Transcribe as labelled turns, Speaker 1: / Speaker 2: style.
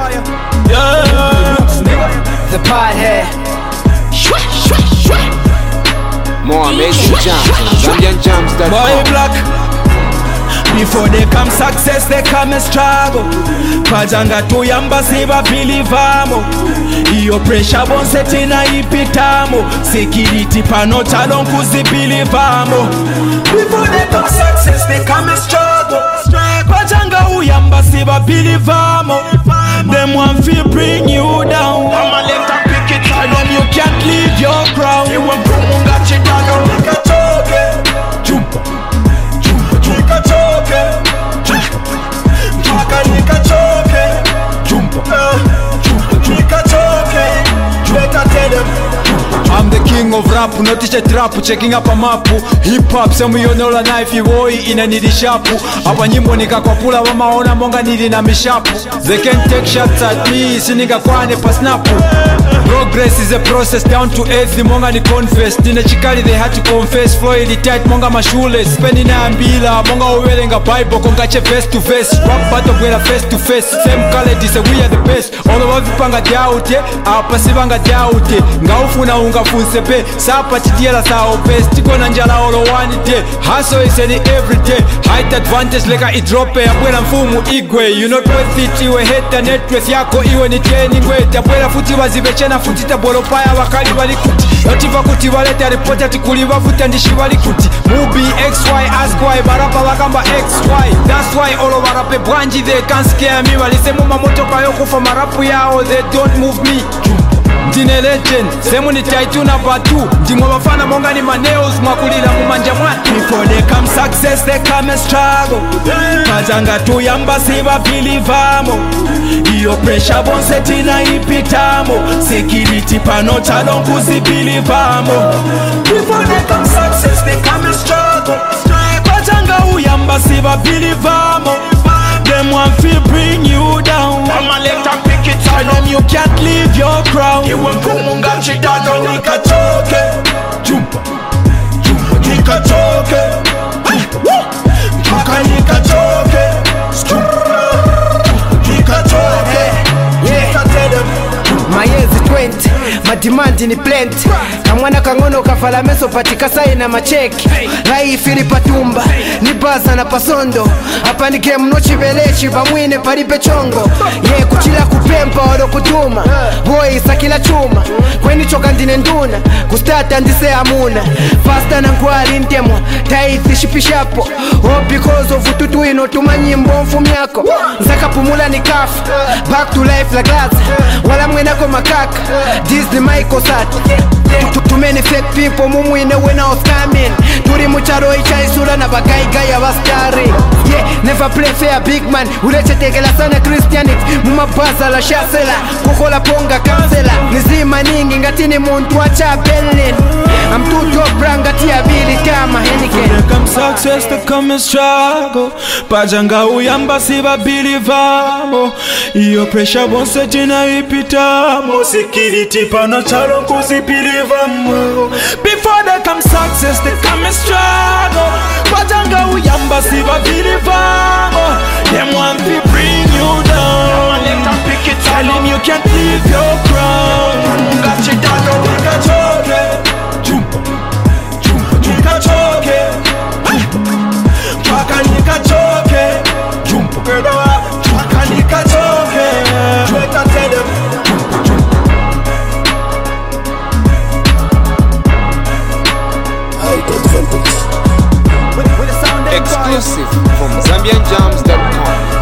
Speaker 1: Yeah.
Speaker 2: The pothead.
Speaker 3: More amazing jams on ZambianJams.com.
Speaker 1: Boy Black. Before they come success, they come struggle. Pajanga tuyamba siba bilivamo. Iyo pressure bonse na ipitamo. Security pano talon kuzibilivamo. Before they come success, they come struggle. Pajanga uyamba siba bilivamo. Them want to bring you down. I'ma let them pick it. Tell them you can't leave your crown. You want to get you down. Nika choke. Jumpa. Nika choke. Jumpa. Nika choke. Jumpa. Nika choke. Better tell them.
Speaker 4: I'm the king of rap, not a trap, checking up a map. Hip hop, some you know la knife boy in a nidi shapu. Apa nyimbo nikakwapula wamaona monga nidi na mishapu. They can take shots at me, sininga kwane pa snapu. Progress is a process down to earth, monga ni confess. Tina chikali they had to confess, Floyd tight monga mashule. Spending na ambila, monga uwelenga Bible, kongache face to face. Rap battle gwela face to face, same quality, say we are the best. All of vipanga diaute, apa sivanga diaute. Ngaufuna unga funsepe, sapa chitiela sao best. Tiko na njala olo one day, hustle is any everyday. Height advantage leka idrope, abuela mfumu igwe. You not worth it, iwe heta networth yako, iwe ni training weight. Abuela futi wazibechena futita bolopaya wakali walikuti. Notifa kuti waleta report ati kuliwa futa ndishi walikuti. Mubi XY, ask why, barapa wakamba XY. That's why olo warape bwanji, they can't scare me. Walisemu mamoto kayo kufa marapu yao, they don't move me. Ndine legend, semu ni taitu na batu. Ndimwa wafana monga ni maneos, mwakulila mumanja mwatu.
Speaker 1: Before they come success, they come struggle. Pajanga tuyamba siba bilivamo. Iyo pressure bonse na ipitamo. Security pano talon kuzibilivamo. Before they come success, they come struggle. Pajanga uyamba siba bilivamo. Them want to bring you down. I'ma let them pick it. Tell them you can't leave your crown. You want kumunga chidado. Nika choke. Jumpa. Nika choke. Jumpa. Nika choke. Nika choke. Nika tell them.
Speaker 2: My years 20, my demand ni plenty. Kamwana kangono kafala meso patika sai na macheki. Rai filipa tumba, ni baza na pasondo. Hapa ni game nochi belechi, bamwine paripe chongo. Ye kuchila kupempa wado kutuma. Boy sakila chuma, kweni choka ndine nduna. Kustata ndise amuna. Fasta na nkwali ntemwa, taithi shipishapo. All because of ututu ino tumanyimbo mfumyako. Nzaka pumula ni kafu, back to life like that. Wala mwena kwa makaka, this the Michael Sat. Too many fake people, mumwine when I was coming. Turi mucharo ichaisura na bagaiga ya wastari. Yeah, never play fair big man. Uleche tegela sana Christianity. Mumabaza la shasela, kukola ponga kansela. Nizima ningi ngatini muntu wacha Berlin. I'm too dope branga tia bili kama Henneken.
Speaker 1: There come success, there come struggle. Pajanga uyamba siba bilivamo. Iyo pressure bonse na ipitamo. Security pano talon kuzibilivamo. Before they come success, they come struggle. Pajanga uyamba siba bilivamo. Them want to bring you down. Tell him you can't leave your crown. Got you down, nika choke. Jumpa. Nika choke. Chaka nika choke. Jumpa. Chaka nika choke. Better tell them.
Speaker 3: Exclusive from ZambianJams.com.